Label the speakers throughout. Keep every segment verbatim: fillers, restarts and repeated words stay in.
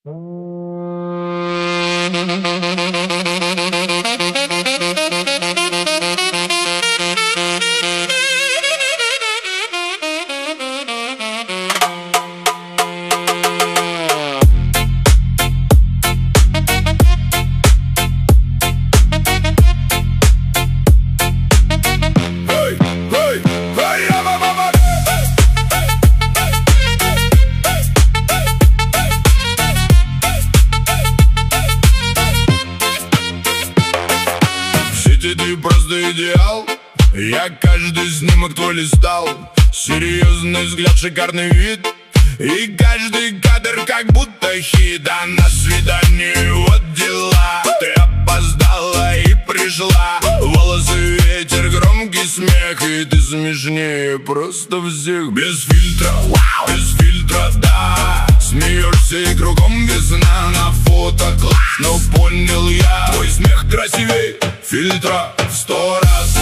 Speaker 1: Ты просто идеал. Я каждый снимок твой листал. Серьезный взгляд, шикарный вид. И каждый кадр как будто хит. А на свидании вот дела. Ты опоздала и пришла. Волосы ветер, громкий смех. И ты смешнее просто всех. Без фильтра, без фильтра, да. Смеешься и кругом весна. На фото класс, но понял я. Твой смех красивей фильтра в сто раз.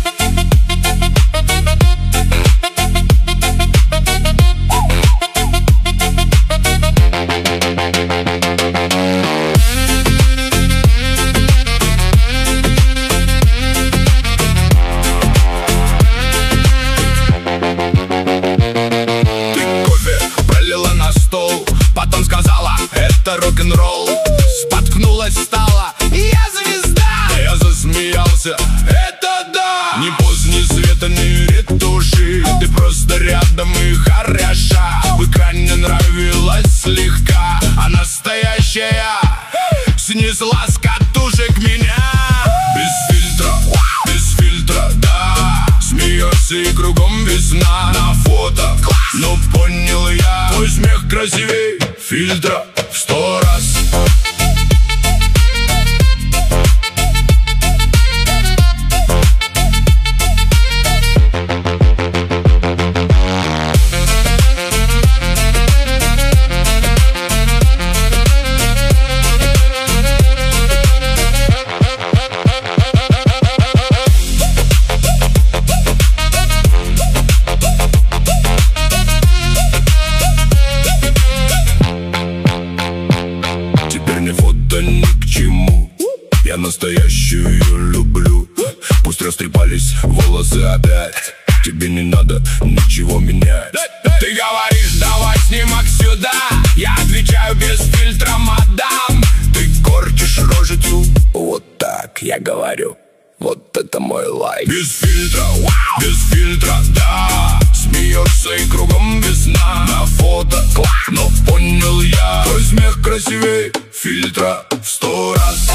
Speaker 1: Ты кофе пролила на стол, потом сказала: это рок-н-ролл. Споткнулась, стала: я звезда. Я засмеялся: это да. Ни поздний света, ни ретуши. Ты просто рядом и хороша. В экране нравилась слегка, а настоящая снесла с катушек меня. Без фильтра, без фильтра, да. Смеешься и кругом весна. На фото класс, но понял я. Твой смех красивей фильтра в сто раз. Ни к чему, я настоящую люблю. Пусть растрепались волосы опять. Тебе не надо ничего менять. Ты говоришь: давай снимок сюда. Я отвечаю: без фильтра, мадам. Ты корчишь рожицу. Вот так я говорю: вот это мой лайк. Без фильтра, без фильтра, да. Смеешься и кругом весна. На фото класс, но понял я. Твой смех красивей фильтра в сто раз.